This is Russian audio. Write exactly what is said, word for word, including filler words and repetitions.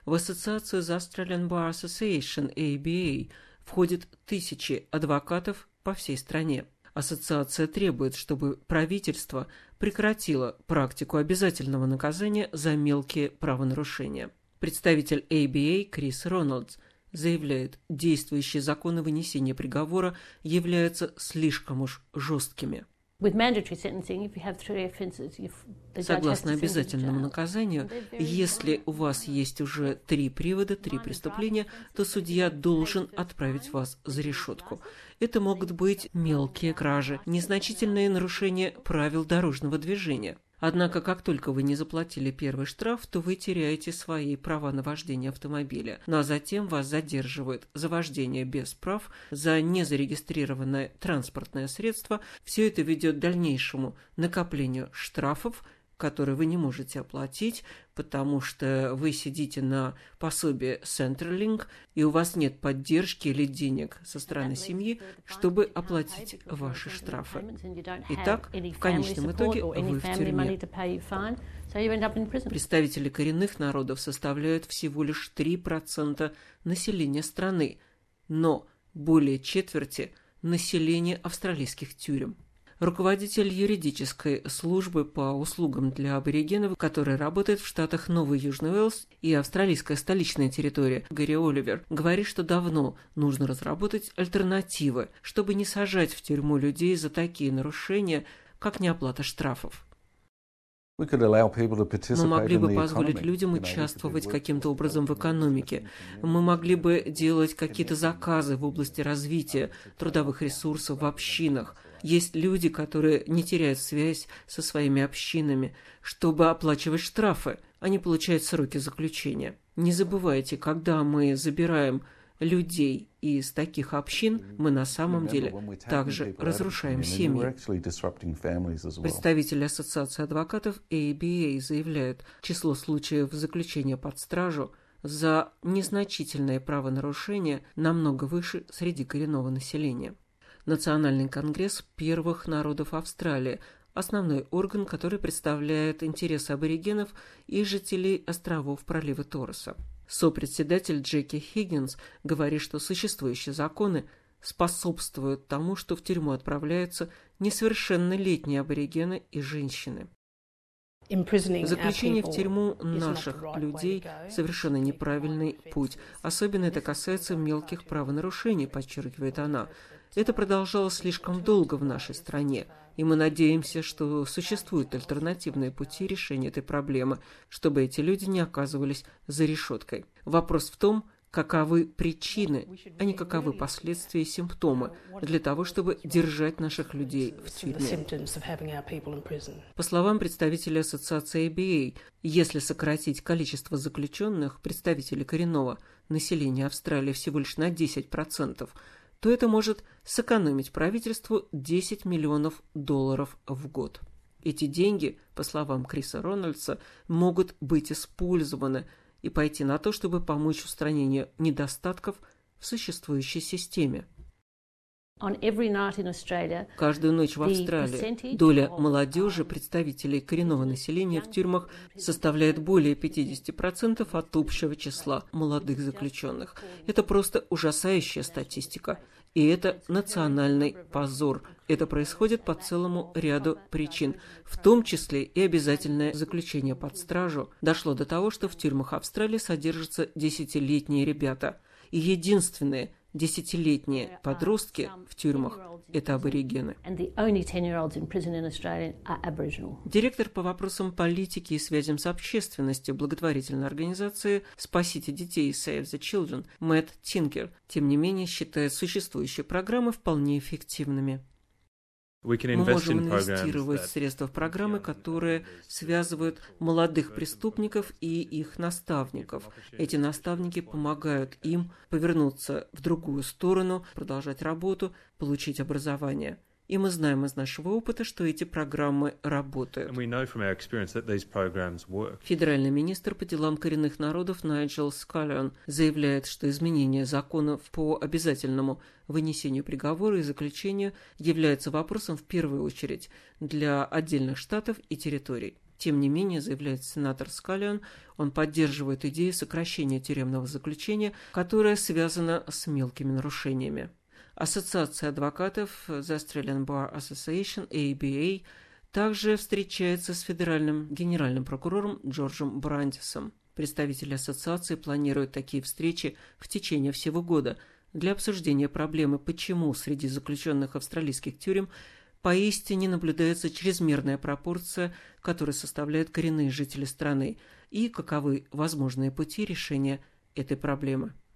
В ассоциацию The Australian Bar Association эй би эй входят тысячи адвокатов по всей стране. Ассоциация требует, чтобы правительство прекратило практику обязательного наказания за мелкие правонарушения. Представитель эй би эй Крис Рональдс заявляет, действующие законы вынесения приговора являются слишком уж жесткими. Согласно обязательному наказанию, если у вас есть уже три привода, три преступления, то судья должен отправить вас за решетку. Это могут быть мелкие кражи, незначительные нарушения правил дорожного движения. Однако, как только вы не заплатили первый штраф, то вы теряете свои права на вождение автомобиля. Ну а затем вас задерживают за вождение без прав, за незарегистрированное транспортное средство. Все это ведет к дальнейшему накоплению штрафов, которые вы не можете оплатить, потому что вы сидите на пособии Centrelink, и у вас нет поддержки или денег со стороны семьи, чтобы оплатить ваши штрафы. Итак, в конечном итоге вы в тюрьме. Представители коренных народов составляют всего лишь три процента населения страны, но более четверти населения австралийских тюрем. Руководитель юридической службы по услугам для аборигенов, который работает в штатах Новый Южный Уэльс и австралийская столичная территория, Гэри Оливер, говорит, что давно нужно разработать альтернативы, чтобы не сажать в тюрьму людей за такие нарушения, как неоплата штрафов. Мы могли бы позволить людям участвовать каким-то образом в экономике. Мы могли бы делать какие-то заказы в области развития трудовых ресурсов в общинах. Есть люди, которые не теряют связь со своими общинами, чтобы оплачивать штрафы. Они получают сроки заключения. Не забывайте, когда мы забираем людей из таких общин, мы на самом деле также разрушаем семьи. Представители Ассоциации адвокатов эй би эй заявляют, число случаев заключения под стражу за незначительное правонарушение намного выше среди коренного населения. Национальный конгресс первых народов Австралии – основной орган, который представляет интересы аборигенов и жителей островов пролива Торреса. Сопредседатель Джеки Хиггинс говорит, что существующие законы способствуют тому, что в тюрьму отправляются несовершеннолетние аборигены и женщины. Заключение в тюрьму наших людей – совершенно неправильный путь. Особенно это касается мелких правонарушений, подчеркивает она. Это продолжалось слишком долго в нашей стране, и мы надеемся, что существуют альтернативные пути решения этой проблемы, чтобы эти люди не оказывались за решеткой. Вопрос в том, каковы причины, а не каковы последствия и симптомы для того, чтобы держать наших людей в тюрьме. По словам представителя Ассоциации эй би эй, если сократить количество заключенных, представителей коренного населения Австралии всего лишь на десять процентов, то это может сэкономить правительству десять миллионов долларов в год. Эти деньги, по словам Криса Рональдса, могут быть использованы и пойти на то, чтобы помочь устранению недостатков в существующей системе. Каждую ночь в Австралии доля молодежи, представителей коренного населения в тюрьмах составляет более пятьдесят процентов от общего числа молодых заключенных. Это просто ужасающая статистика. И это национальный позор. Это происходит по целому ряду причин, в том числе и обязательное заключение под стражу. Дошло до того, что в тюрьмах Австралии содержатся десятилетние ребята. И единственные десятилетние подростки в тюрьмах – это аборигены. Директор по вопросам политики и связям с общественностью благотворительной организации «Спасите детей» Save the Children Мэтт Тинкер, тем не менее, считает существующие программы вполне эффективными. Мы можем инвестировать средства в программы, которые связывают молодых преступников и их наставников. Эти наставники помогают им повернуться в другую сторону, продолжать работу, получить образование. И мы знаем из нашего опыта, что эти программы работают. Федеральный министр по делам коренных народов Найджел Скаллион заявляет, что изменение законов по обязательному вынесению приговора и заключению является вопросом в первую очередь для отдельных штатов и территорий. Тем не менее, заявляет сенатор Скаллион, он поддерживает идею сокращения тюремного заключения, которое связано с мелкими нарушениями. Ассоциация адвокатов The Australian Bar Association, эй би эй, также встречается с федеральным генеральным прокурором Джорджем Брандисом. Представители ассоциации планируют такие встречи в течение всего года для обсуждения проблемы, почему среди заключенных австралийских тюрем поистине наблюдается чрезмерная пропорция, которую составляют коренные жители страны, и каковы возможные пути решения этой проблемы.